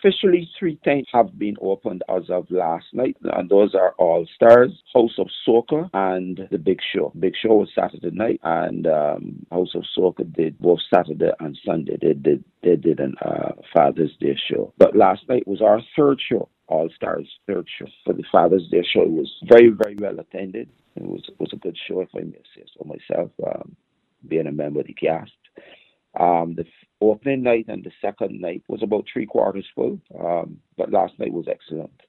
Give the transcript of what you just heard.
officially three tents have been opened as of last night, and those are All Stars, House of Soca, and The Big Show. Big Show was Saturday night, and House of Soca did both Saturday and Sunday. They did an Father's Day show. But last night was our third show. All Stars third show for the Father's Day show. It was very, very well attended. It was a good show, if I may say so myself, being a member of the cast. The opening night and the second night was about three quarters full, but last night was excellent.